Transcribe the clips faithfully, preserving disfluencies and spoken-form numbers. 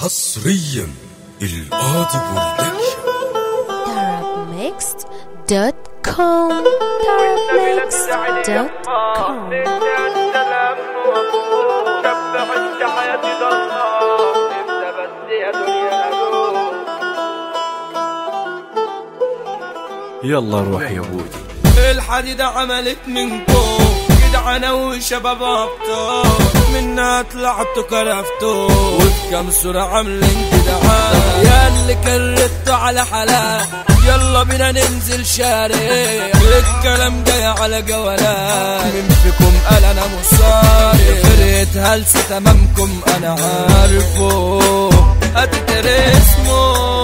حصريا القاضي برودكشن طرب ميكس دوت كوم طرب ميكس دوت كوم. يلا روح يا بودي. الحديدة عملت منكم جدعانة وشباب ابطال، منا طلعتوا كرفتوا وبكم صورة عاملين جدعان. يا اللي كرتوا على حلال يلا بينا ننزل شارع، الكلام جاي على جولات. مين فيكم قال انا مصاري؟ فرقة هلسة تمامكم انا عارفه، هتترسموا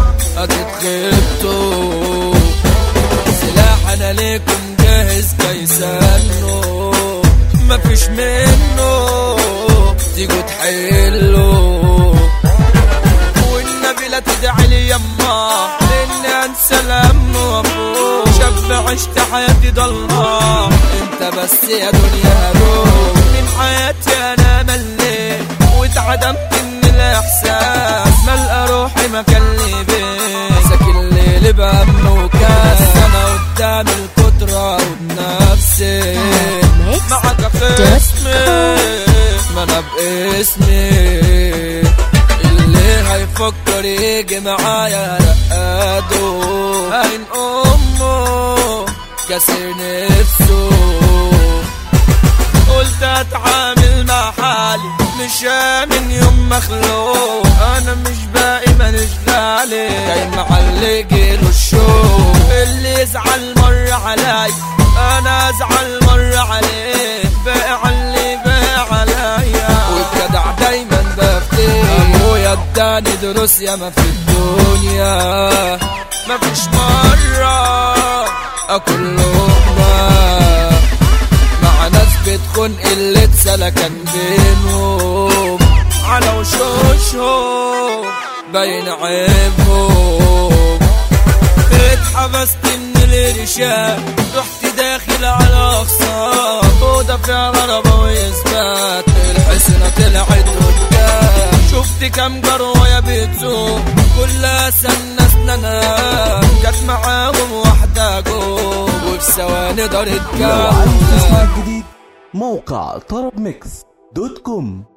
هتتخبطوا، سلاح انا ليكم جاهز كيسانه، مفيش منه تيجوا تحلوا. والنبي لا تدعي لي يما اني انسى الهم وابوه، شاب عشت حياتي ضلمة انت بس يا دنيا هروب. من حياتي انا مليت واتعدمت من الاحساس، ملقى روحي مكان لي بيه، ساكن ليلي بهم وكاس. انا قدام القدرة وبنفسي معك خصمي، ما انا باسمي. اللي هيفكر يجي معايا رقاده، هين امه كسر نفسه. قلت اتعامل مع حالي مش من يوم مخلوق، انا مش باقي مانيش غالي جاي معلي جيله الشوق. اللي يزعل مر علي انا ازعل مر عليه، باقي علي باقي عليا والجدع دايما بفتيه. ابويا اداني دروس ياما في الدنيا، مفيش مرة اكل لقمة مع ناس بتكون قلة سلكان بينهم، على وشوشهم باين عيبهم. اتحبست من الارشاد رحت داخل على اقصى اوضه فيها غربه واثبات، الحسنه طلعت قدام. شفت كام جرويه بتسوق كلها سنه اسنانها، جت معاهم واحده جوه وفي ثواني دارت لو عايز تسمع جديد موقع طرب ميكس دوت كوم.